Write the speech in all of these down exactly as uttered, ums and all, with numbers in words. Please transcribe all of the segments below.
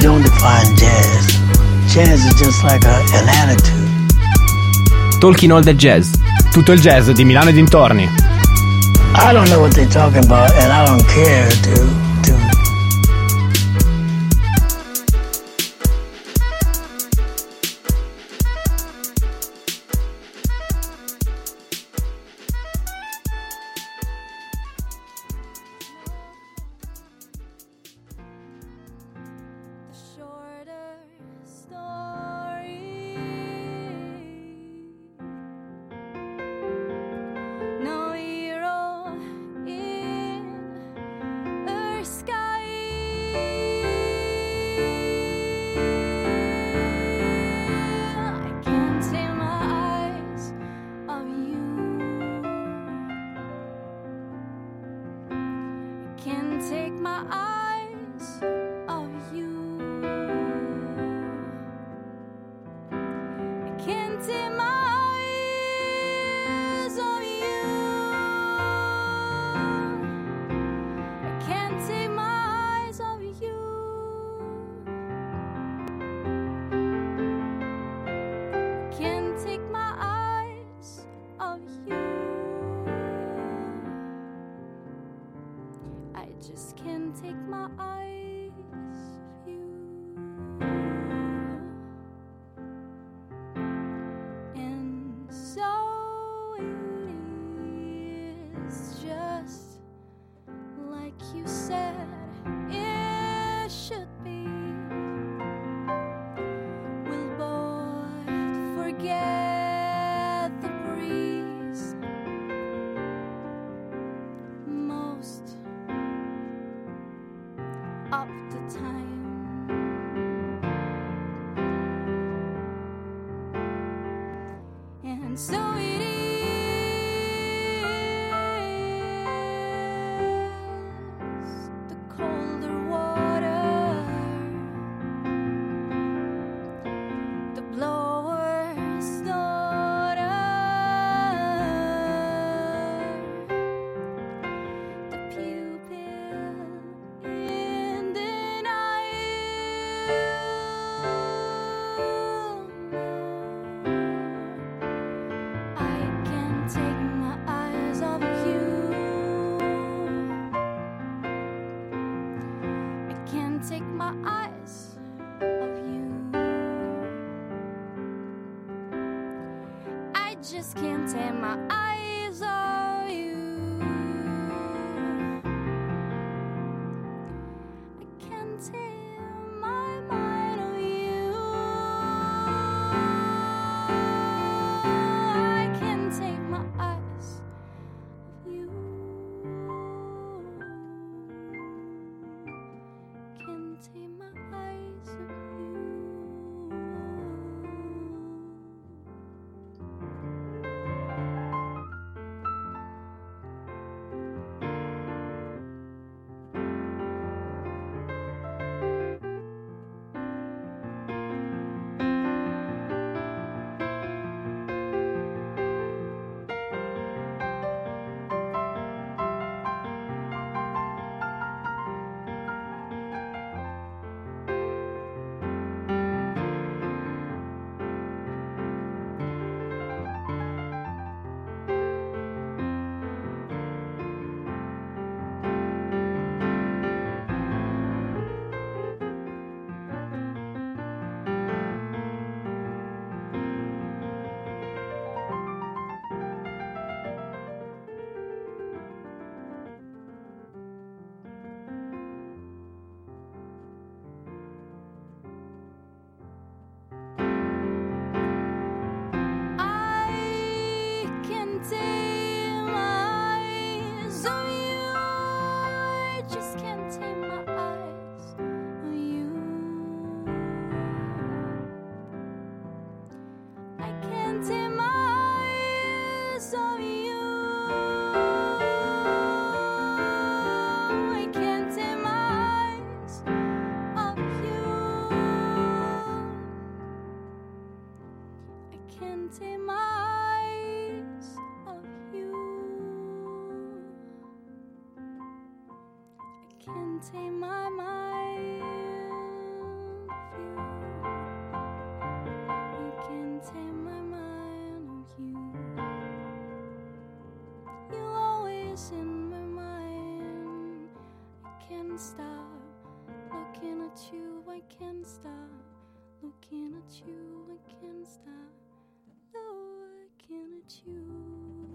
don't define jazz. Jazz is just like a, an attitude. Talking All That Jazz. Tutto il jazz di Milano e dintorni. I don't know what they're talking about, and I don't care to to just can't take my eyes off you. And so it is just like you said it should be. We'll both forget the breeze most of the time. And so it is the colder water, the blower's daughter, the pupil in denial. I can't take my eyes off you. I can't take my eyes off you. I just can't take my eyes off you. I can't take my mind on you. I can't take my eyes off you. Can't take my eyes off you. I can't take my eyes on you. I just can't take my eyes on you. I can't take my eyes on you. I can't take my eyes off you. I can't take my eyes off you. I can't take my mind stop looking at you, I can't stop looking at you, I can't stop looking at you.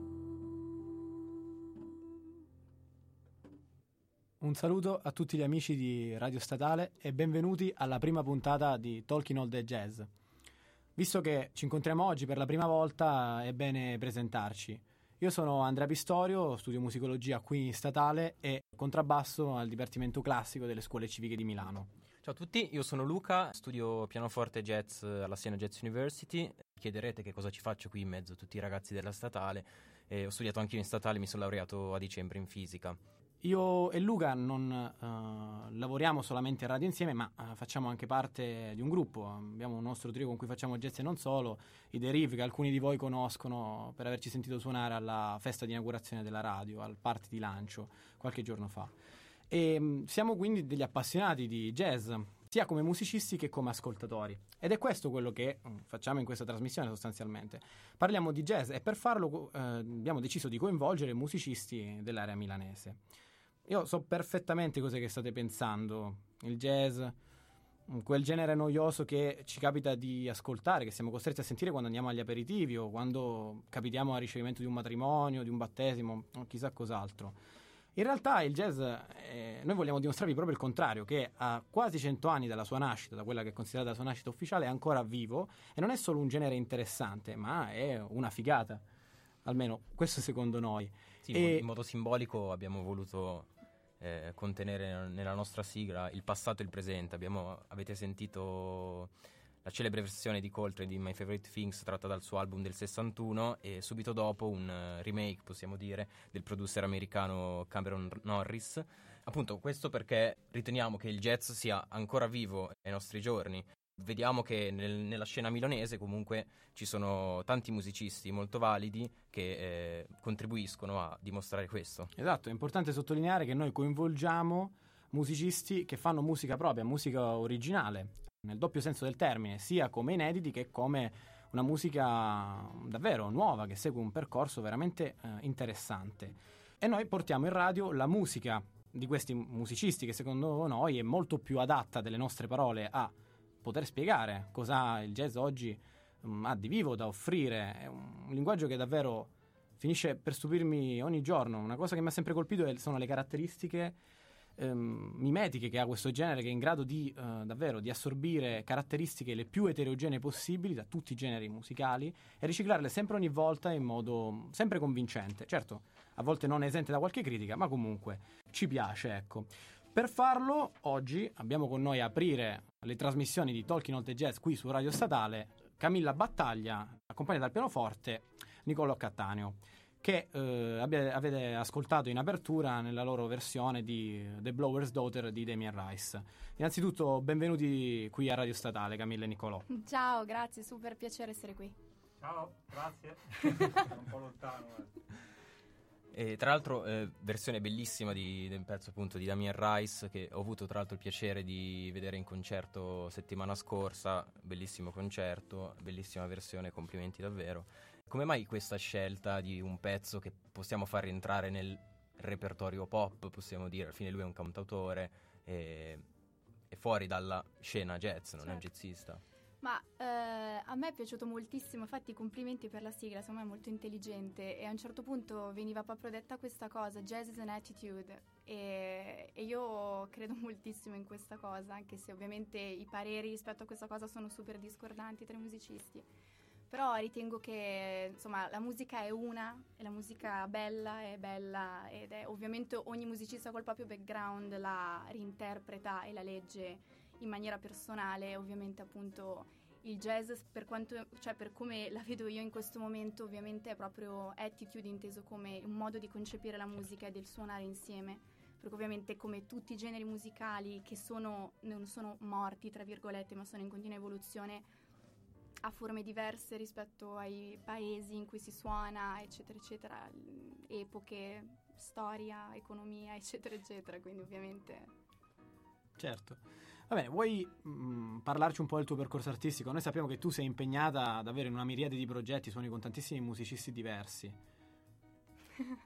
Un saluto a tutti gli amici di Radio Statale e benvenuti alla prima puntata di Talking All the Jazz. Visto che ci incontriamo oggi per la prima volta, è bene presentarci. Io sono Andrea Pistorio, studio musicologia qui in Statale e contrabbasso al Dipartimento Classico delle Scuole Civiche di Milano. Ciao a tutti, io sono Luca, studio pianoforte jazz alla Siena Jazz University. Chiederete che cosa ci faccio qui in mezzo a tutti i ragazzi della Statale. E ho studiato anche io in Statale, mi sono laureato a dicembre in fisica. Io e Luca non uh, lavoriamo solamente a radio insieme, ma uh, facciamo anche parte di un gruppo. Abbiamo un nostro trio con cui facciamo jazz e non solo, i The Riff, che alcuni di voi conoscono per averci sentito suonare alla festa di inaugurazione della radio, al party di lancio qualche giorno fa. E um, siamo quindi degli appassionati di jazz, sia come musicisti che come ascoltatori. Ed è questo quello che um, facciamo in questa trasmissione sostanzialmente. Parliamo di jazz e per farlo uh, abbiamo deciso di coinvolgere musicisti dell'area milanese. Io so perfettamente cosa che state pensando. Il jazz, quel genere noioso che ci capita di ascoltare, che siamo costretti a sentire quando andiamo agli aperitivi o quando capitiamo al ricevimento di un matrimonio, di un battesimo o chissà cos'altro. In realtà il jazz, eh, noi vogliamo dimostrarvi proprio il contrario, che a quasi cento anni dalla sua nascita, da quella che è considerata la sua nascita ufficiale, è ancora vivo e non è solo un genere interessante, ma è una figata. Almeno questo secondo noi. Sì, e... in modo simbolico abbiamo voluto eh, contenere nella nostra sigla il passato e il presente. Abbiamo, avete sentito la celebre versione di Coltrane di My Favorite Things tratta dal suo album del sessantuno e subito dopo un uh, remake, possiamo dire, del producer americano Cameron Norris. Appunto questo perché riteniamo che il jazz sia ancora vivo ai nostri giorni. Vediamo che nel, nella scena milanese comunque ci sono tanti musicisti molto validi che eh, contribuiscono a dimostrare questo. Esatto, è importante sottolineare che noi coinvolgiamo musicisti che fanno musica propria, musica originale, nel doppio senso del termine, sia come inediti che come una musica davvero nuova che segue un percorso veramente eh, interessante. E noi portiamo in radio la musica di questi musicisti che secondo noi è molto più adatta delle nostre parole a poter spiegare cosa il jazz oggi um, ha di vivo da offrire. È un, un linguaggio che davvero finisce per stupirmi ogni giorno. Una cosa che mi ha sempre colpito è, sono le caratteristiche um, mimetiche che ha questo genere, che è in grado di uh, davvero di assorbire caratteristiche le più eterogenee possibili da tutti i generi musicali e riciclarle sempre ogni volta in modo sempre convincente. Certo, a volte non esente da qualche critica, ma comunque ci piace, ecco. Per farlo, oggi abbiamo con noi a aprire le trasmissioni di Talking All the Jazz qui su Radio Statale Camilla Battaglia, accompagnata dal pianoforte Niccolò Cattaneo, che eh, abbiate, avete ascoltato in apertura nella loro versione di The Blower's Daughter di Damien Rice. Innanzitutto, benvenuti qui a Radio Statale, Camilla e Niccolò. Ciao, grazie, super piacere essere qui. Ciao, grazie. Sono un po' lontano. Eh. E tra l'altro eh, versione bellissima di, del pezzo appunto di Damien Rice, che ho avuto tra l'altro il piacere di vedere in concerto settimana scorsa. Bellissimo concerto, bellissima versione, complimenti davvero. Come mai questa scelta di un pezzo che possiamo far rientrare nel repertorio pop, possiamo dire? Alla fine lui è un cantautore e è fuori dalla scena jazz, non certo. È un jazzista. Ma eh, a me è piaciuto moltissimo, infatti complimenti per la sigla, secondo me è molto intelligente e a un certo punto veniva proprio detta questa cosa, jazz is an attitude, e, e io credo moltissimo in questa cosa, anche se ovviamente i pareri rispetto a questa cosa sono super discordanti tra i musicisti. Però ritengo che insomma la musica è una, e la musica bella è bella, ed è ovviamente ogni musicista col proprio background la reinterpreta e la legge in maniera personale. Ovviamente appunto il jazz, per quanto, cioè per come la vedo io in questo momento, ovviamente è proprio attitude inteso come un modo di concepire la musica e del suonare insieme, perché ovviamente come tutti i generi musicali che sono non sono morti tra virgolette ma sono in continua evoluzione, ha forme diverse rispetto ai paesi in cui si suona, eccetera eccetera, epoche, storia, economia, eccetera eccetera, quindi ovviamente. Certo. Va bene, vuoi mh, parlarci un po' del tuo percorso artistico? Noi sappiamo che tu sei impegnata davvero in una miriade di progetti, suoni con tantissimi musicisti diversi.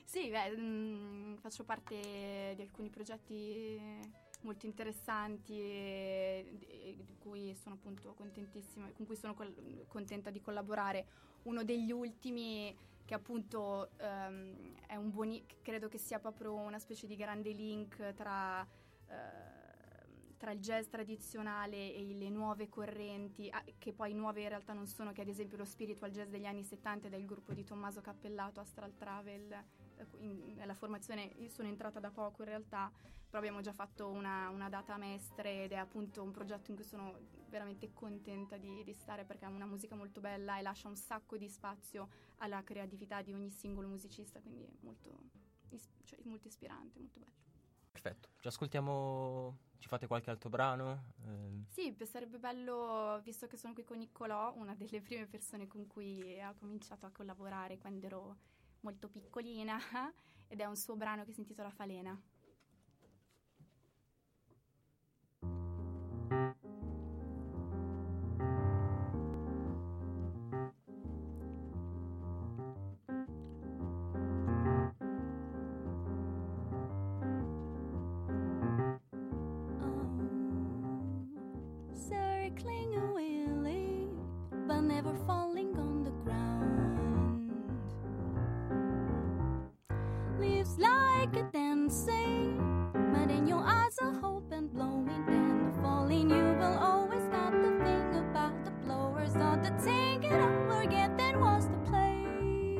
Sì, beh, mh, faccio parte di alcuni progetti molto interessanti e, e di cui sono appunto contentissima, con cui sono col- contenta di collaborare. Uno degli ultimi che appunto um, è un buoni- credo che sia proprio una specie di grande link tra, uh, tra il jazz tradizionale e le nuove correnti, ah, che poi nuove in realtà non sono, che ad esempio lo spiritual jazz degli anni settanta del gruppo di Tommaso Cappellato, Astral Travel. In, nella formazione io sono entrata da poco in realtà, però abbiamo già fatto una, una data mestre ed è appunto un progetto in cui sono veramente contenta di, di stare, perché è una musica molto bella e lascia un sacco di spazio alla creatività di ogni singolo musicista, quindi è molto, is- cioè, molto ispirante, molto bello. Perfetto, ci ascoltiamo, ci fate qualche altro brano? Eh, Sì, sarebbe bello, visto che sono qui con Niccolò, una delle prime persone con cui ho cominciato a collaborare quando ero molto piccolina, ed è un suo brano che si intitola Falena. Circling a wheelie, but never falling on the ground. Leaves like a dancing, but in your eyes a hope and blowing. Then the falling, you will always got the thing about the blowers. Not the thing it over again, then was the place.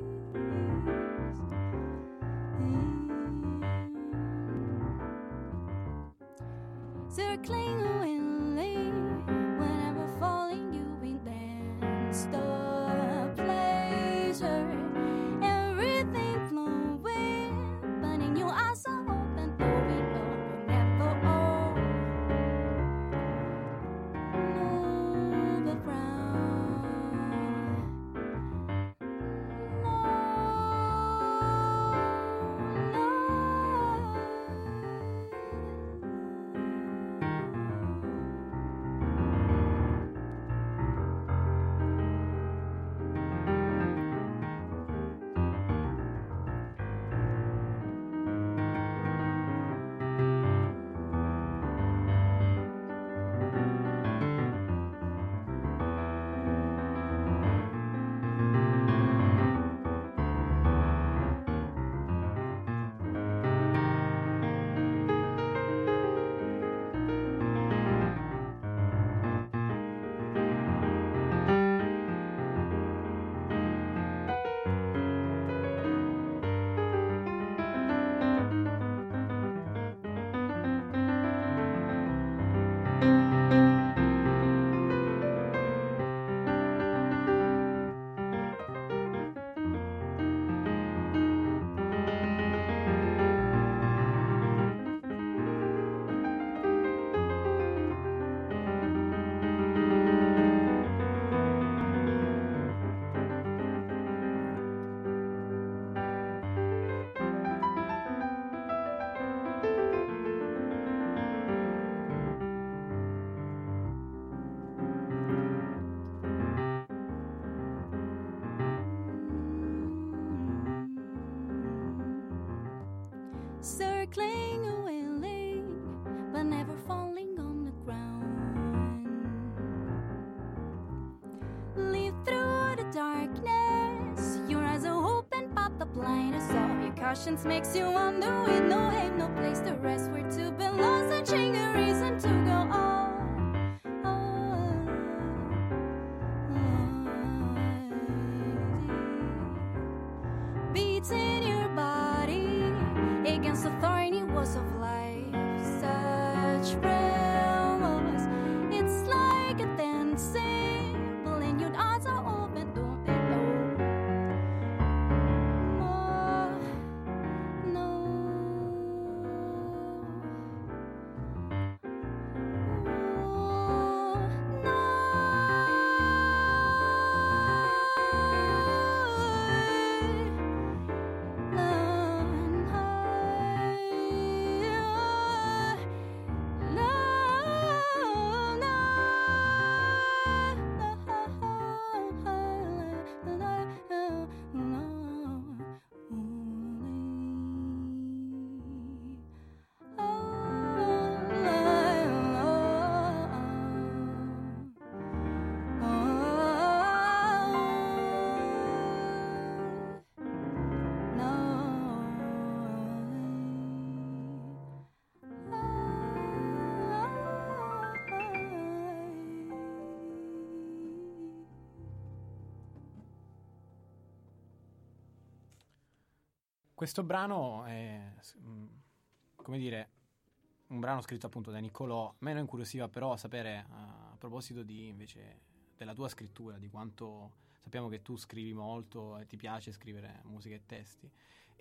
Circling a wheelie, whenever falling, you will dance the pleasure. Everything flowing, but in your eyes are open, blowing up, never all. No, but brown. No, circling a wheeling, but never falling on the ground. Live through the darkness, your eyes are open, but the blindness of your cautions makes you wonder, with no aim, no place to rest, where to belong, searching a reason to go on. Beating your body against the thorny walls of life, such realms. It's like a dancing, pulling your eyes are open, don't they know? More, no. Oh, no. Questo brano è, mm, come dire, un brano scritto appunto da Niccolò. A me non incuriosiva però sapere, uh, a proposito di invece della tua scrittura, di quanto sappiamo che tu scrivi molto e ti piace scrivere musica e testi,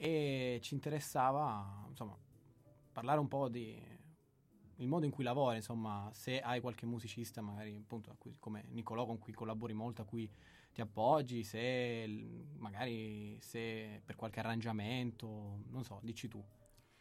e ci interessava insomma parlare un po' di il modo in cui lavori, insomma, se hai qualche musicista magari appunto a cui, come Niccolò, con cui collabori molto, a cui ti appoggi, se magari se per qualche arrangiamento, non so, dici tu.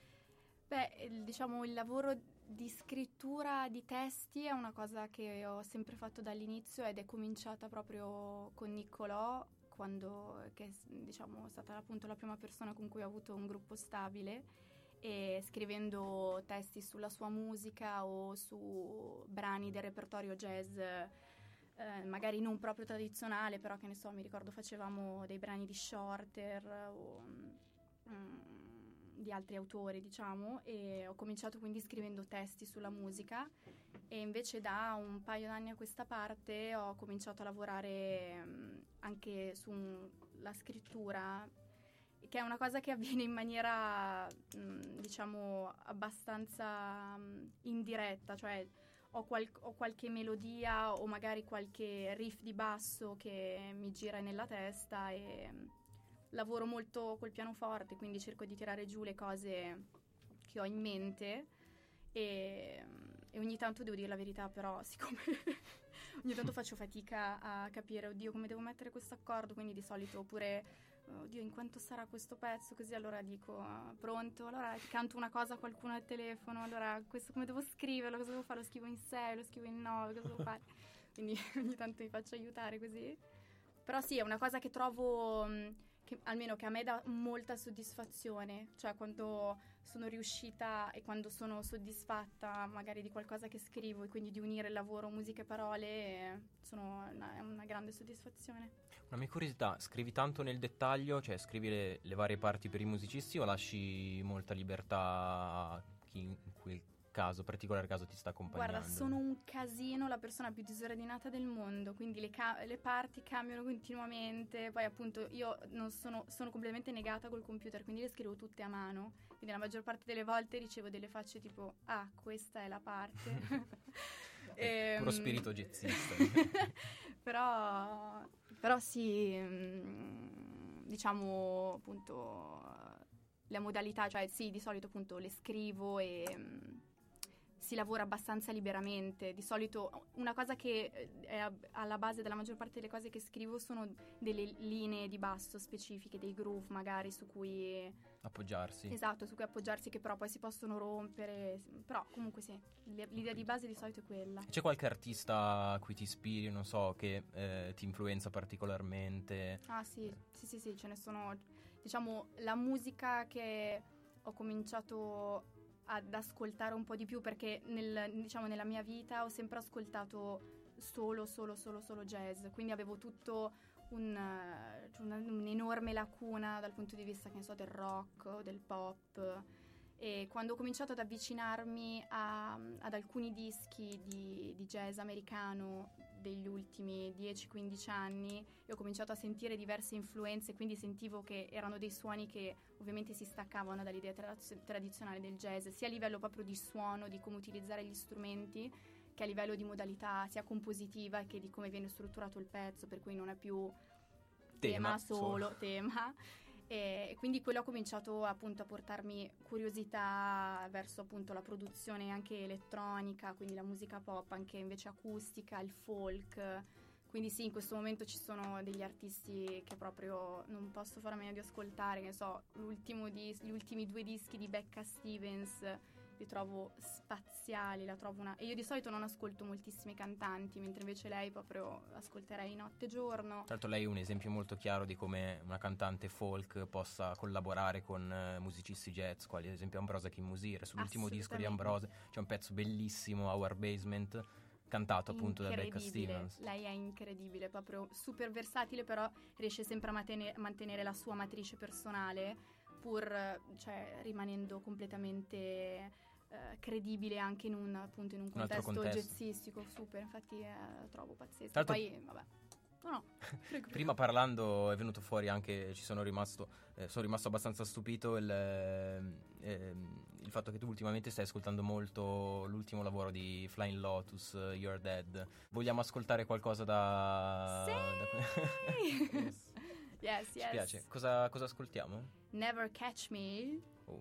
Beh, il- diciamo il lavoro di scrittura di testi è una cosa che ho sempre fatto dall'inizio ed è cominciata proprio con Niccolò, quando che è diciamo è stata appunto la prima persona con cui ho avuto un gruppo stabile, e scrivendo testi sulla sua musica o su brani del repertorio jazz, eh, magari non proprio tradizionale, però che ne so, mi ricordo facevamo dei brani di Shorter o mm, di altri autori, diciamo, e ho cominciato quindi scrivendo testi sulla musica, e invece da un paio d'anni a questa parte ho cominciato a lavorare mm, anche sulla scrittura, che è una cosa che avviene in maniera mh, diciamo abbastanza mh, indiretta, cioè ho, qual- ho qualche melodia o magari qualche riff di basso che mi gira nella testa e mh, lavoro molto col pianoforte, quindi cerco di tirare giù le cose che ho in mente e, e ogni tanto devo dire la verità, però siccome ogni tanto faccio fatica a capire, oddio, come devo mettere questo accordo, quindi di solito pure oddio, in quanto sarà questo pezzo, così allora dico pronto, allora ti canto una cosa a qualcuno al telefono, allora questo come devo scriverlo, cosa devo fare, lo scrivo in sei, lo scrivo in nove, cosa devo fare, quindi ogni tanto mi faccio aiutare così, però sì, è una cosa che trovo mh, che, almeno che a me dà molta soddisfazione, cioè quando sono riuscita e quando sono soddisfatta magari di qualcosa che scrivo e quindi di unire il lavoro, musica e parole, eh, sono una, è una grande soddisfazione. Una mia curiosità, scrivi tanto nel dettaglio, cioè scrivi le, le varie parti per i musicisti, o lasci molta libertà a chi in quel caso, particolare caso, ti sta accompagnando? Guarda, sono un casino, la persona più disordinata del mondo, quindi le, ca- le parti cambiano continuamente, poi appunto io non sono, sono completamente negata col computer, quindi le scrivo tutte a mano, quindi la maggior parte delle volte ricevo delle facce tipo, ah, questa è la parte. È Ehm, puro spirito jazzista. però, però sì, mm, diciamo appunto le modalità, cioè sì, di solito appunto le scrivo e mm, si lavora abbastanza liberamente. Di solito una cosa che è a- alla base della maggior parte delle cose che scrivo sono delle linee di basso specifiche, dei groove magari su cui Appoggiarsi. esatto, su cui appoggiarsi, che però poi si possono rompere, però comunque sì, l'idea di base di solito è quella. C'è qualche artista a cui ti ispiri, non so, che eh, ti influenza particolarmente? Ah sì, sì sì sì, ce ne sono, diciamo la musica che ho cominciato ad ascoltare un po' di più, perché nel, diciamo nella mia vita ho sempre ascoltato solo solo solo solo jazz, quindi avevo tutto un, eh, cioè una- un'enorme lacuna dal punto di vista, che ne so, del rock o del pop, e quando ho cominciato ad avvicinarmi a- ad alcuni dischi di, di jazz americano degli ultimi dieci quindici anni e ho cominciato a sentire diverse influenze, quindi sentivo che erano dei suoni che ovviamente si staccavano dall'idea tradiz- tradizionale del jazz, sia a livello proprio di suono, di come utilizzare gli strumenti, che a livello di modalità sia compositiva che di come viene strutturato il pezzo, per cui non è più tema, Tema solo, solo. tema. E quindi quello ha cominciato appunto a portarmi curiosità verso appunto la produzione anche elettronica, quindi la musica pop, anche invece acustica, il folk. Quindi sì, in questo momento ci sono degli artisti che proprio non posso fare a meno di ascoltare, che ne so, l'ultimo dis- gli ultimi due dischi di Becca Stevens li trovo spaziali, la trovo una... E io di solito non ascolto moltissimi cantanti, mentre invece lei proprio ascolterei notte e giorno. Tra l'altro lei è un esempio molto chiaro di come una cantante folk possa collaborare con eh, musicisti jazz, quali ad esempio Ambrosia Kimusire. Sull'ultimo disco di Assolutamente. Ambrosia c'è un pezzo bellissimo, Our Basement, cantato appunto da Becca Incredibile. Stevens. Lei è incredibile, proprio super versatile, però riesce sempre a matene- mantenere la sua matrice personale, pur cioè, rimanendo completamente eh, credibile anche in un, appunto, in un Un altro contesto contesto. jazzistico, super, infatti eh, trovo pazzesco. Tra l'altro- Poi vabbè, No, no, prego. Prima parlando è venuto fuori anche, ci sono rimasto, eh, sono rimasto abbastanza stupito il, eh, eh, il fatto che tu ultimamente stai ascoltando molto l'ultimo lavoro di Flying Lotus, uh, You're Dead. Vogliamo ascoltare qualcosa da... Sì! da... yes. Yes, Ci yes. piace. Cosa, cosa ascoltiamo? Never Catch Me. Oh.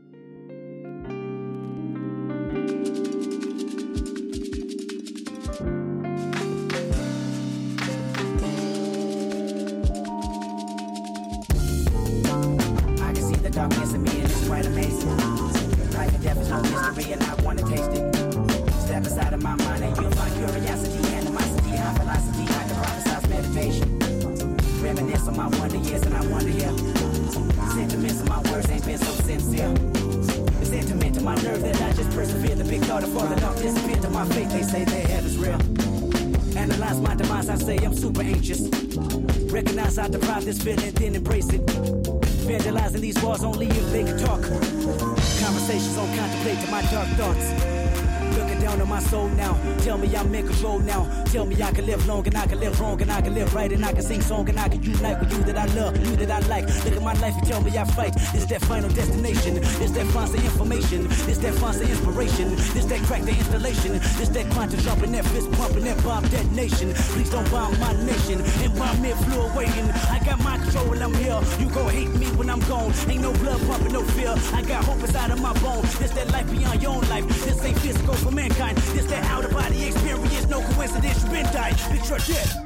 I can see the darkness in me and it's quite amazing. Life and death is no mystery and I want to taste it. Step aside of my mind and you'll find curiosity, animosity, high velocity. I can prophesize meditation. Reminisce on my wonder years and I wonder, yeah. Sentiments of my words ain't been so sincere. The sentiment to my nerve that I just persevere. The big thought of falling off disappear to my faith. They say their heaven's real. Analyze my demise, I say I'm super anxious. Recognize I deprive this feeling, then embrace it. Vandalizing these walls only if they can talk. Conversations on contemplating my dark thoughts. Looking down on my soul now. Tell me I'm in control now. Tell me I can live long and I can live wrong and I can live right and I can sing song and I can unite with you that I love, you that I like. Look at my life and tell me I fight. It's that final destination. It's that fancy information. It's that fancy inspiration. It's that crack the installation. It's that quantum jumping, that fist pumping, that bomb detonation. Please don't bomb my nation. And bomb me flew waiting. I got my control when I'm here. You gon' hate me when I'm gone. Ain't no blood pumping, no fear. I got hope inside of my bone. It's that life beyond your own life. This ain't physical for mankind. This that out of body experience. No coincidence, you been died. Bitch, you're dead.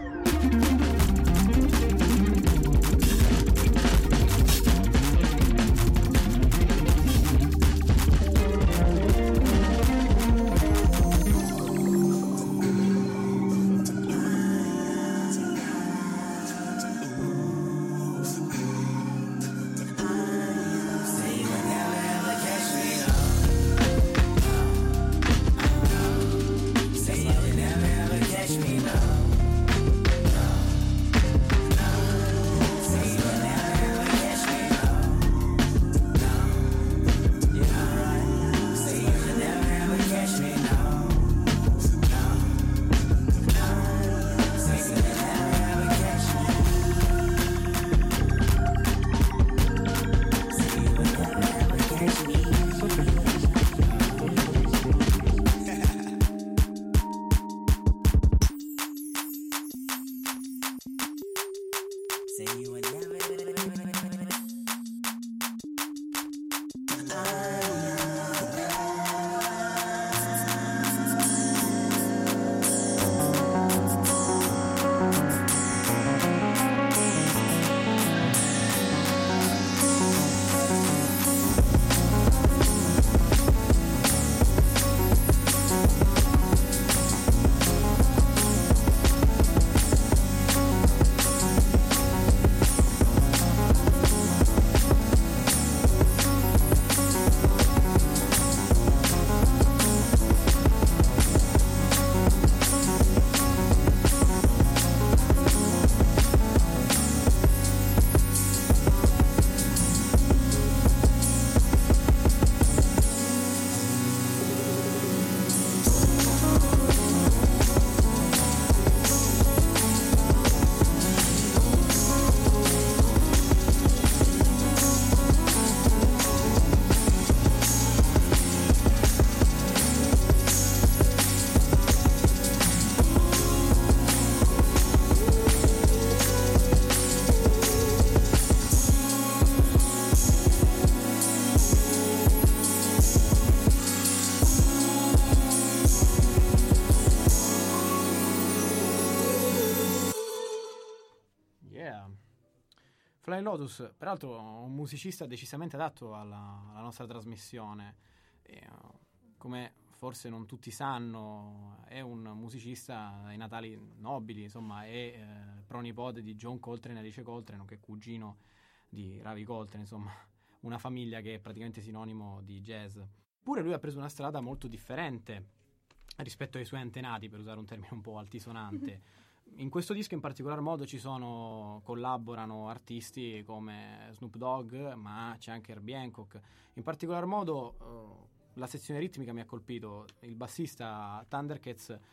Flying Lotus, peraltro un musicista decisamente adatto alla, alla nostra trasmissione, e, uh, come forse non tutti sanno, è un musicista dai natali nobili, insomma, è eh, pronipote di John Coltrane e Alice Coltrane, nonché cugino di Ravi Coltrane, insomma, una famiglia che è praticamente sinonimo di jazz. Pure lui ha preso una strada molto differente rispetto ai suoi antenati, per usare un termine un po' altisonante. In questo disco in particolar modo ci sono, collaborano artisti come Snoop Dogg, ma c'è anche Herbie Hancock. In particolar modo uh, la sezione ritmica mi ha colpito. Il bassista Thundercats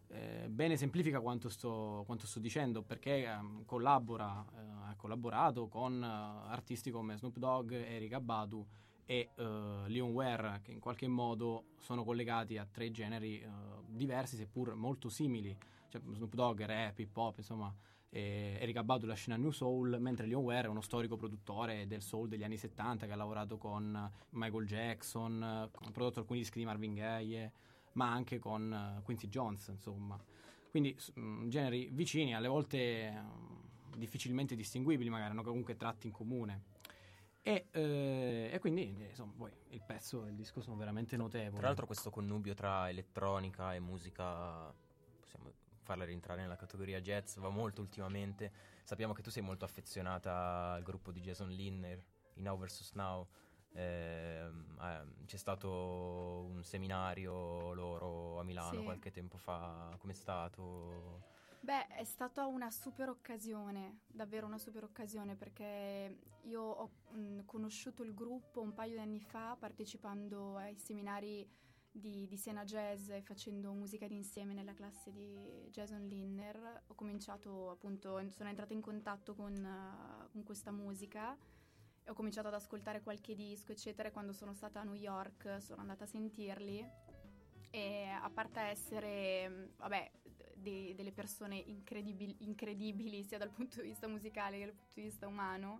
eh, bene esemplifica quanto sto, quanto sto dicendo, perché ehm, collabora, eh, ha collaborato con eh, artisti come Snoop Dogg, Erykah Badu e uh, Leon Ware, che in qualche modo sono collegati a tre generi uh, diversi seppur molto simili. Cioè, Snoop Dogg, rap, hip hop, insomma, e Erykah Badu la scena New Soul, mentre Leon Ware è uno storico produttore del soul degli anni settanta che ha lavorato con Michael Jackson, ha prodotto alcuni dischi di Marvin Gaye, ma anche con uh, Quincy Jones, insomma. Quindi um, generi vicini, alle volte um, difficilmente distinguibili, magari hanno comunque tratti in comune. E, eh, e quindi insomma poi il pezzo e il disco sono veramente notevoli. Tra l'altro questo connubio tra elettronica e musica, possiamo farla rientrare nella categoria jazz, va molto ultimamente. Sappiamo che tu sei molto affezionata al gruppo di Jason Lynner, i Now versus Now. Eh, eh, c'è stato un seminario loro a Milano Sì. qualche tempo fa. Com'è stato? Beh, è stata una super occasione, davvero una super occasione, perché io ho mh, conosciuto il gruppo un paio di anni fa partecipando ai seminari di, di Siena Jazz e facendo musica d'insieme nella classe di Jason Lynner. Ho cominciato appunto, sono entrata in contatto con, uh, con questa musica e ho cominciato ad ascoltare qualche disco, eccetera. E quando sono stata a New York sono andata a sentirli e a parte essere, vabbè, De, delle persone incredibili, incredibili sia dal punto di vista musicale che dal punto di vista umano,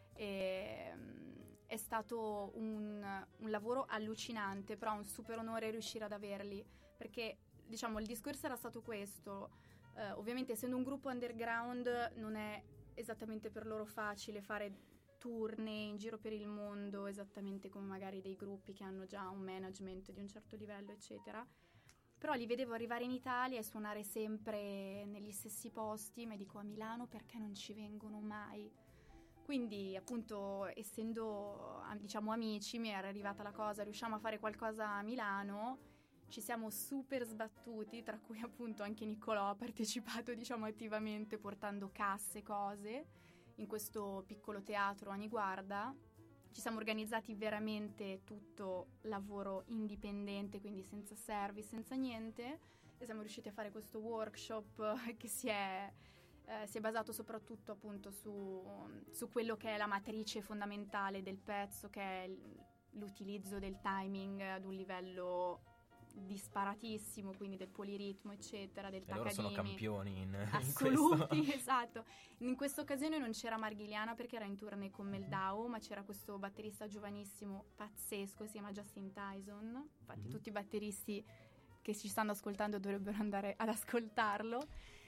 e, um, è stato un, un lavoro allucinante, però un super onore riuscire ad averli, perché diciamo il discorso era stato questo, uh, ovviamente essendo un gruppo underground non è esattamente per loro facile fare tournée in giro per il mondo esattamente come magari dei gruppi che hanno già un management di un certo livello, eccetera. Però li vedevo arrivare in Italia e suonare sempre negli stessi posti, ma dico, a Milano perché non ci vengono mai? Quindi appunto essendo diciamo amici mi era arrivata la cosa, riusciamo a fare qualcosa a Milano, ci siamo super sbattuti, tra cui appunto anche Niccolò ha partecipato diciamo attivamente portando casse, cose, in questo piccolo teatro a Niguarda. Ci siamo organizzati veramente tutto lavoro indipendente, quindi senza service, senza niente, e siamo riusciti a fare questo workshop che si è, eh, si è basato soprattutto appunto su, su quello che è la matrice fondamentale del pezzo, che è l'utilizzo del timing ad un livello disparatissimo, quindi del poliritmo, eccetera, del E loro sono Takadimi. campioni in, in Assoluti, questo. esatto. In questa occasione non c'era Margiliana perché era in tournée con Meldau, ma c'era questo batterista giovanissimo pazzesco, si chiama Justin Tyson. Infatti Mhm. tutti i batteristi che ci stanno ascoltando dovrebbero andare ad ascoltarlo.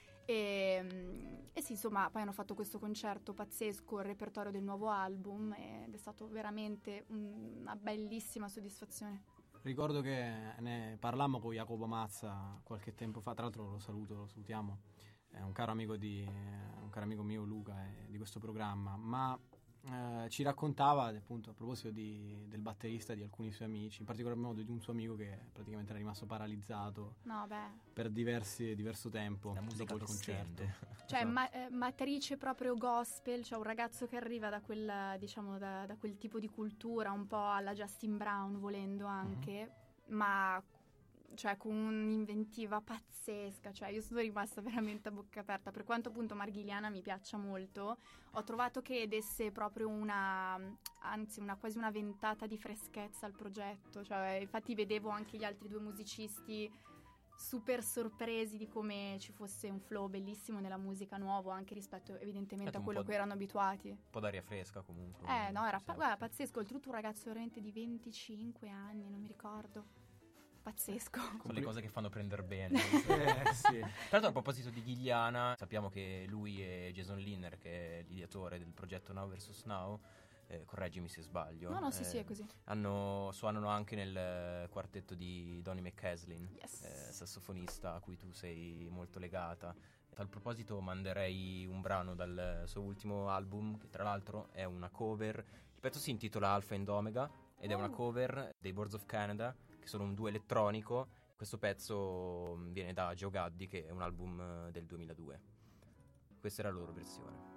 E, e sì, insomma, poi hanno fatto questo concerto pazzesco, il repertorio del nuovo album, ed è stato veramente un- una bellissima soddisfazione. Ricordo che ne parlammo con Jacopo Mazza qualche tempo fa, tra l'altro lo saluto, lo salutiamo, è un caro amico di un caro amico mio Luca eh, di questo programma, ma eh, ci raccontava appunto a proposito di, del batterista di alcuni suoi amici, in particolar modo di un suo amico che praticamente era rimasto paralizzato No, beh, per diversi, diverso tempo La musica dopo il che concerto. sente. cioè Esatto. ma- eh, matrice proprio gospel, cioè un ragazzo che arriva da quel, diciamo, da, da quel tipo di cultura, un po' alla Justin Brown volendo anche, ma cioè con un'inventiva pazzesca, cioè io sono rimasta veramente a bocca aperta, per quanto appunto Margiliana mi piaccia molto, ho trovato che desse proprio una, anzi una quasi una ventata di freschezza al progetto, cioè infatti vedevo anche gli altri due musicisti super sorpresi di come ci fosse un flow bellissimo nella musica nuovo, anche rispetto evidentemente Certo, a un quello po' a cui erano abituati. Un po' d'aria fresca comunque. Eh no, era Sì, pa- sì. guarda, pazzesco, oltretutto un ragazzo veramente di venticinque anni, non mi ricordo. Pazzesco. Sono le cose che fanno prendere bene. Eh, sì. Tra l'altro a proposito di Ghigliana, sappiamo che lui e Jason Lynner, che è l'ideatore del progetto Now versus Now, eh, correggimi se sbaglio, No, no, sì, eh, sì, è così. hanno, suonano anche nel eh, quartetto di Donny McCaslin, Yes. eh, sassofonista a cui tu sei molto legata. A tal proposito manderei un brano dal suo ultimo album, che tra l'altro è una cover. Il pezzo si intitola Alpha and Omega ed è una Oh. cover dei Boards of Canada, che sono un duo elettronico. Questo pezzo mh, viene da Joe Gaddy, che è un album eh, del duemiladue. Questa è la loro versione.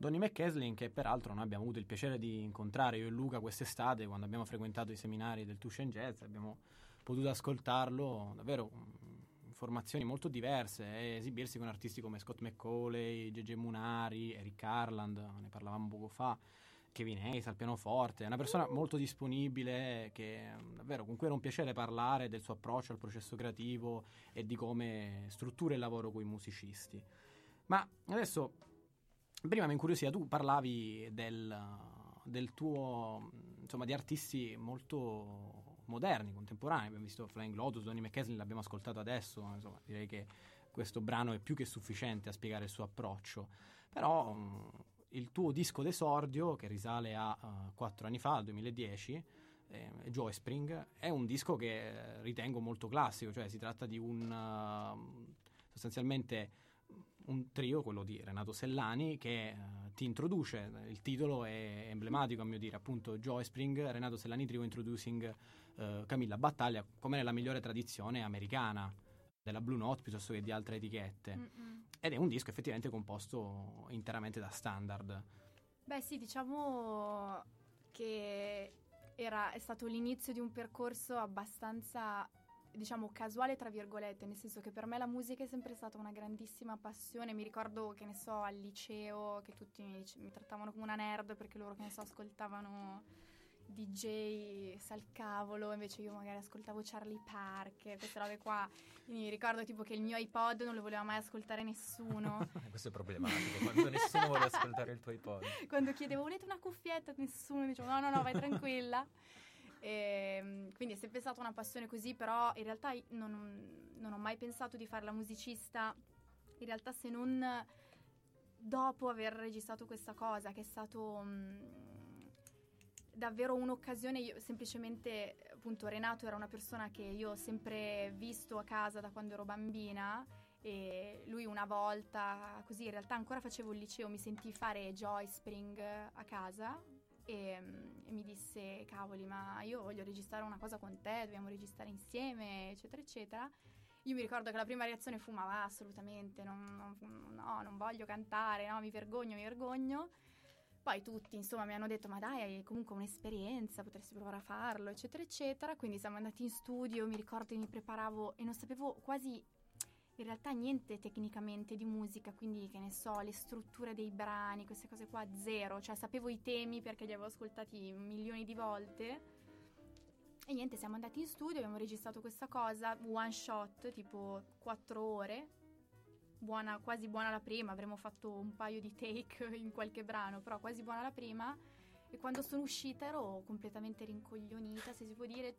Donny McCaslin, che peraltro noi abbiamo avuto il piacere di incontrare io e Luca quest'estate quando abbiamo frequentato i seminari del Tushen Jazz, abbiamo potuto ascoltarlo, davvero mh, formazioni molto diverse, e esibirsi con artisti come Scott McCauley, J J Munari, Eric Carland, ne parlavamo poco fa, Kevin Hayes al pianoforte. È una persona molto disponibile, che davvero con cui era un piacere parlare del suo approccio al processo creativo e di come struttura il lavoro con i musicisti. Ma adesso, prima mi incuriosiva, tu parlavi del, del tuo, insomma, di artisti molto moderni, contemporanei. Abbiamo visto Flying Lotus, Donny McCaslin, l'abbiamo ascoltato adesso, insomma, direi che questo brano è più che sufficiente a spiegare il suo approccio. Però um, il tuo disco d'esordio, che risale a uh, quattro anni fa, al duemiladieci, eh, Joy Spring, è un disco che ritengo molto classico, cioè si tratta di un uh, sostanzialmente un trio, quello di Renato Sellani, che uh, ti introduce. Il titolo è emblematico, a mio dire, appunto Joy Spring, Renato Sellani Trio Introducing uh, Camilla Battaglia, come nella migliore tradizione americana della Blue Note piuttosto che di altre etichette. Mm-mm. Ed è un disco effettivamente composto interamente da standard. Beh sì, diciamo che era, è stato l'inizio di un percorso abbastanza, diciamo, casuale tra virgolette, nel senso che per me la musica è sempre stata una grandissima passione. Mi ricordo, che ne so, al liceo che tutti mi, mi trattavano come una nerd perché loro, che ne so, ascoltavano D J sal cavolo, invece io magari ascoltavo Charlie Parker, queste robe qua. Quindi mi ricordo tipo che il mio iPod non lo voleva mai ascoltare nessuno. Questo è problematico, quando nessuno vuole ascoltare il tuo iPod. Quando chiedevo volete una cuffietta, nessuno diceva no no no vai tranquilla. E, quindi è sempre stata una passione così, però in realtà non, non ho mai pensato di fare la musicista, in realtà, se non dopo aver registrato questa cosa, che è stato mh, davvero un'occasione. Io semplicemente, appunto, Renato era una persona che io ho sempre visto a casa da quando ero bambina, e lui una volta, così in realtà ancora facevo il liceo, mi sentì fare Joy Spring a casa. E, e mi disse cavoli, ma io voglio registrare una cosa con te, dobbiamo registrare insieme, eccetera eccetera. Io mi ricordo che la prima reazione fu ma va, assolutamente non, non, no, non voglio cantare, no, mi vergogno, mi vergogno. Poi tutti insomma mi hanno detto ma dai, hai comunque un'esperienza, potresti provare a farlo, eccetera eccetera. Quindi siamo andati in studio, mi ricordo che mi preparavo e non sapevo quasi in realtà niente tecnicamente di musica, quindi che ne so, le strutture dei brani, queste cose qua, zero. Cioè sapevo i temi perché li avevo ascoltati milioni di volte. E niente, siamo andati in studio, abbiamo registrato questa cosa, one shot, tipo quattro ore, buona, quasi buona la prima, avremmo fatto un paio di take in qualche brano, però quasi buona la prima. E quando sono uscita ero completamente rincoglionita, se si può dire,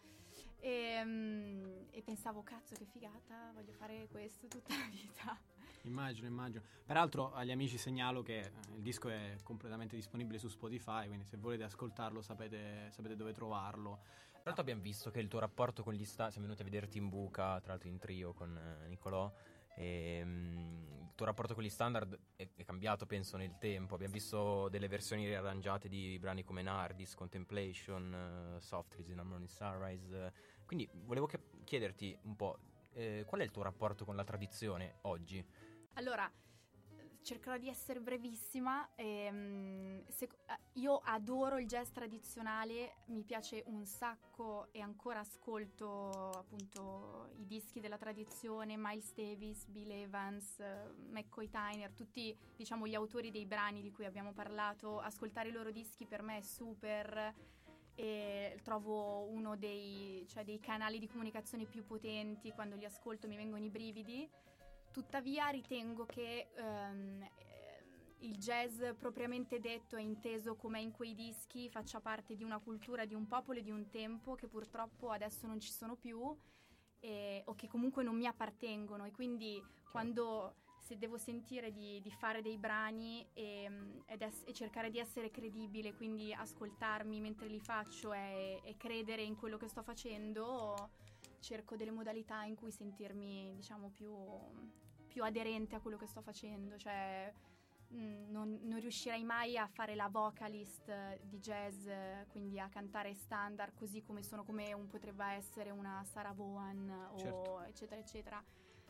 e, um, e pensavo cazzo che figata, voglio fare questo tutta la vita. Immagino, immagino. Peraltro agli amici segnalo che eh, il disco è completamente disponibile su Spotify, quindi se volete ascoltarlo sapete, sapete dove trovarlo. Tra l'altro abbiamo visto che il tuo rapporto con gli standard, siamo venuti a vederti in buca, tra l'altro in trio con eh, Nicolò, e um, il tuo rapporto con gli standard è, è cambiato, penso, nel tempo. Abbiamo visto delle versioni riarrangiate di brani come Nardis, Contemplation, uh, Soft Trees in Harmony Sunrise, uh, quindi volevo che- chiederti un po' eh, qual è il tuo rapporto con la tradizione oggi? Allora, cercherò di essere brevissima. Ehm, se, io adoro il jazz tradizionale, mi piace un sacco e ancora ascolto appunto i dischi della tradizione, Miles Davis, Bill Evans, uh, McCoy Tyner, tutti diciamo gli autori dei brani di cui abbiamo parlato. Ascoltare i loro dischi per me è super, e trovo uno dei, cioè, dei canali di comunicazione più potenti. Quando li ascolto mi vengono i brividi. Tuttavia ritengo che um, il jazz propriamente detto e inteso come in quei dischi faccia parte di una cultura, di un popolo e di un tempo che purtroppo adesso non ci sono più, e, o che comunque non mi appartengono, e quindi certo, quando se devo sentire di, di fare dei brani e, ed es- e cercare di essere credibile, quindi ascoltarmi mentre li faccio e, e credere in quello che sto facendo, cerco delle modalità in cui sentirmi diciamo più, più aderente a quello che sto facendo. Cioè mh, non, non riuscirei mai a fare la vocalist di jazz, quindi a cantare standard così come sono, come un potrebbe essere una Sarah Vaughan o certo, eccetera eccetera.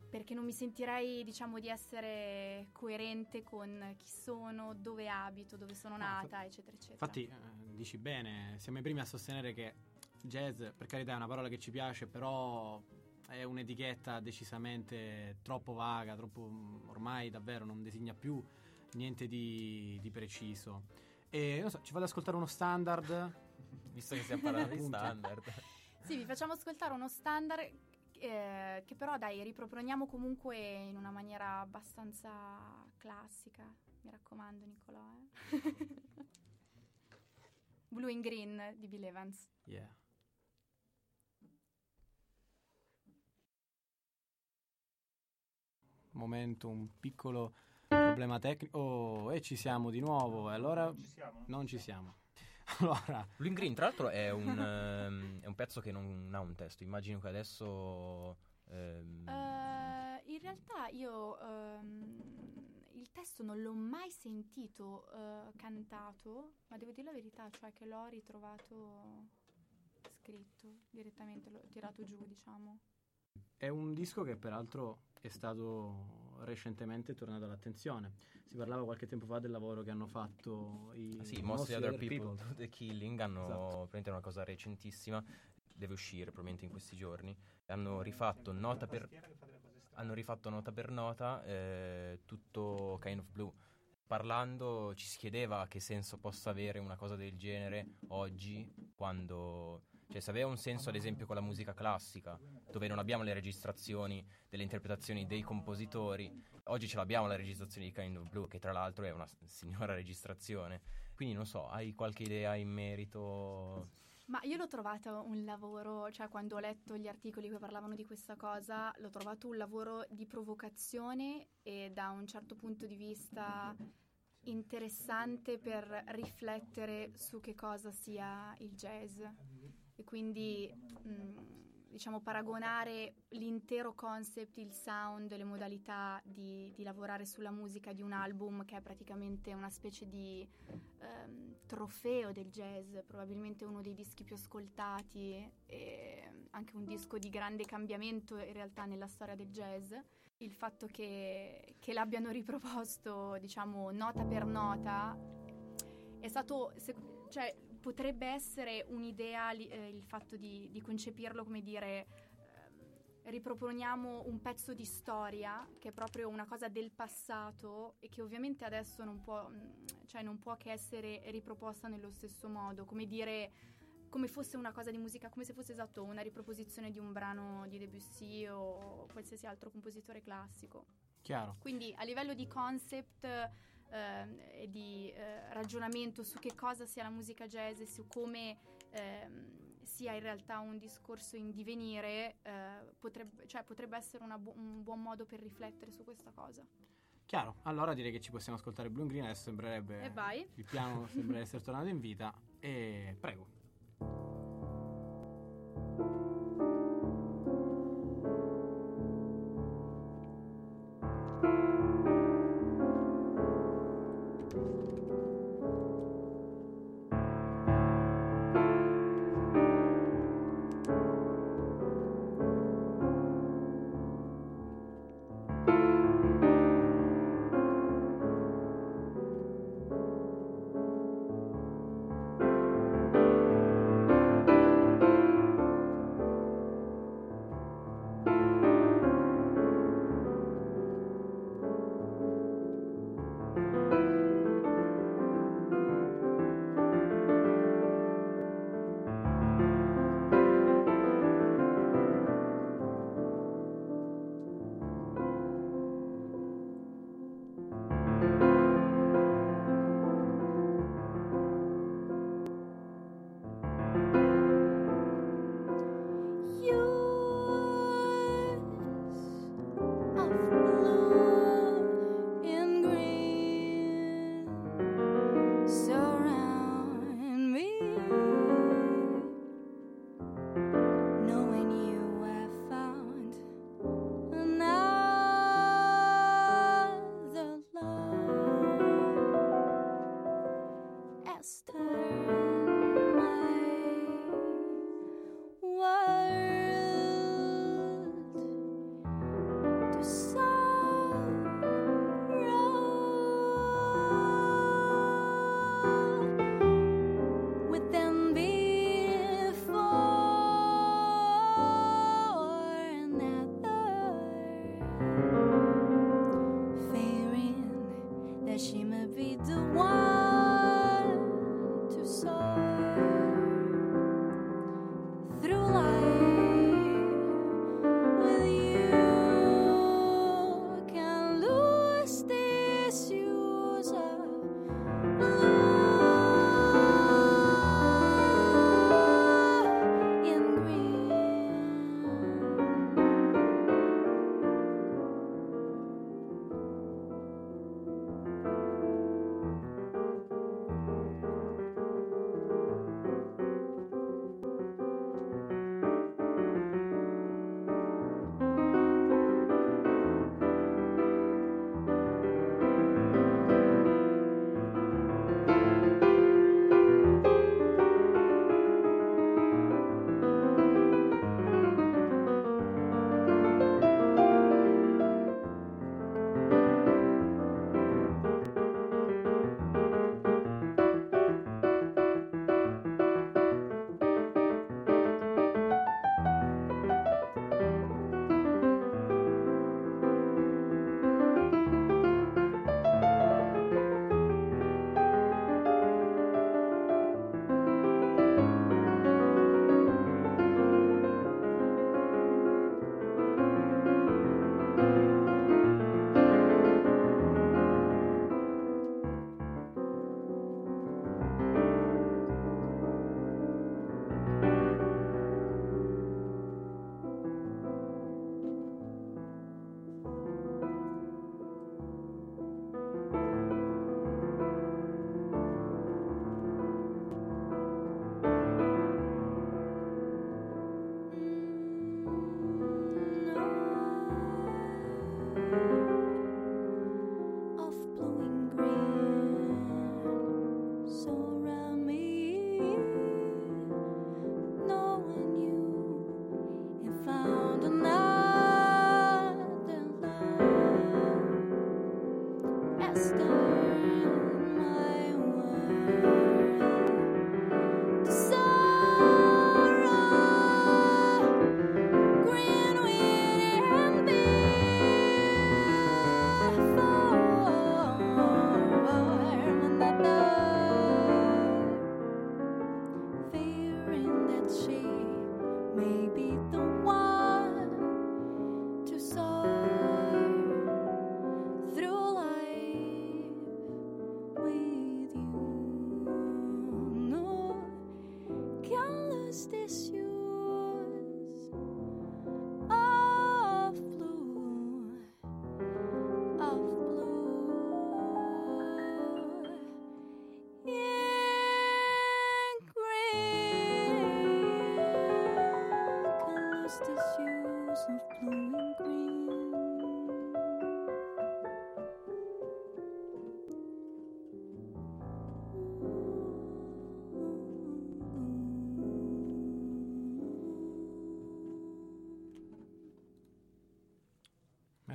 perché non mi sentirei, diciamo, di essere coerente con chi sono, dove abito, dove sono nata, fa- eccetera, eccetera. Infatti, eh, dici bene, siamo i primi a sostenere che jazz, per carità, è una parola che ci piace, però è un'etichetta decisamente troppo vaga, troppo, ormai davvero non designa più niente di, di preciso. E non so, ci fate ascoltare uno standard? Visto che stiamo parlando di Appunto. standard. Sì, vi facciamo ascoltare uno standard eh, che però, dai, riproponiamo comunque in una maniera abbastanza classica. Mi raccomando, Nicolò. Eh? Blue in Green di Bill Evans. Yeah. Momento, un piccolo problema tecnico. Oh, e ci siamo di nuovo. E allora Ci siamo? non ci siamo. Allora, Blue in Green, tra l'altro, è un, ehm, è un pezzo che non ha un testo. Immagino che adesso. ehm, Eh, in realtà io ehm, il testo non l'ho mai sentito eh, cantato, ma devo dire la verità, cioè che l'ho ritrovato scritto direttamente, l'ho tirato giù, diciamo. è un disco che peraltro è stato recentemente tornato all'attenzione. Si parlava qualche tempo fa del lavoro che hanno fatto i ah sì, Most Other People, People. to the Killing hanno Esatto. praticamente una cosa recentissima, deve uscire probabilmente in questi giorni. Hanno rifatto nota per hanno rifatto nota per nota eh, tutto Kind of Blue. Parlando ci si chiedeva che senso possa avere una cosa del genere oggi, quando, cioè, se aveva un senso ad esempio con la musica classica, dove non abbiamo le registrazioni delle interpretazioni dei compositori. Oggi ce l'abbiamo la registrazione di Kind of Blue, che tra l'altro è una signora registrazione. Quindi non so, hai qualche idea in merito? Ma io l'ho trovato un lavoro, cioè quando ho letto gli articoli che parlavano di questa cosa, l'ho trovato un lavoro di provocazione e da un certo punto di vista interessante per riflettere su che cosa sia il jazz e quindi mh, diciamo paragonare l'intero concept, il sound, le modalità di, di lavorare sulla musica di un album che è praticamente una specie di ehm, trofeo del jazz, probabilmente uno dei dischi più ascoltati e anche un disco di grande cambiamento in realtà nella storia del jazz. Il fatto che, che l'abbiano riproposto, diciamo, nota per nota è stato, se, cioè, potrebbe essere un'idea eh, il fatto di, di concepirlo come dire eh, riproponiamo un pezzo di storia che è proprio una cosa del passato e che ovviamente adesso non può, cioè non può che essere riproposta nello stesso modo, come dire, come fosse una cosa di musica, come se fosse esatto una riproposizione di un brano di Debussy o qualsiasi altro compositore classico. Chiaro. Quindi a livello di concept eh, e di eh, ragionamento su che cosa sia la musica jazz e su come ehm, sia in realtà un discorso in divenire, eh, potrebbe, cioè, potrebbe essere una bu- un buon modo per riflettere su questa cosa. Chiaro, allora direi che ci possiamo ascoltare Blue in Green, adesso sembrerebbe E vai. il piano sembra essere tornato in vita e prego. Thank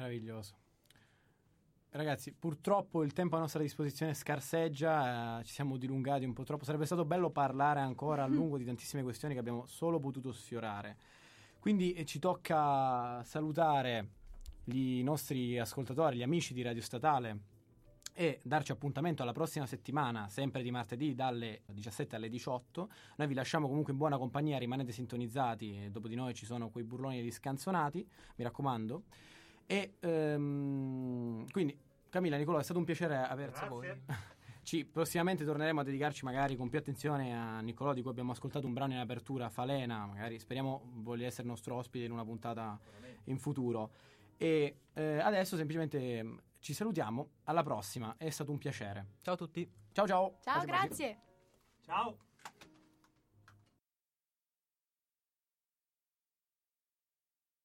Meraviglioso. Ragazzi, purtroppo il tempo a nostra disposizione scarseggia, eh, ci siamo dilungati un po' troppo. Sarebbe stato bello parlare ancora a lungo di tantissime questioni che abbiamo solo potuto sfiorare. Quindi eh, ci tocca salutare i nostri ascoltatori, gli amici di Radio Statale, e darci appuntamento alla prossima settimana, sempre di martedì dalle diciassette alle diciotto. Noi vi lasciamo comunque in buona compagnia, rimanete sintonizzati, dopo di noi ci sono quei burloni degli scanzonati, mi raccomando. E ehm, quindi Camilla, Nicolò, è stato un piacere averci a voi. Ci, prossimamente torneremo a dedicarci magari con più attenzione a Nicolò, di cui abbiamo ascoltato un brano in apertura, Falena, magari speriamo voglia essere nostro ospite in una puntata in futuro. E eh, adesso semplicemente ci salutiamo, alla prossima, è stato un piacere. Ciao a tutti. Ciao ciao. Ciao, Quasi quasi. grazie. Ciao.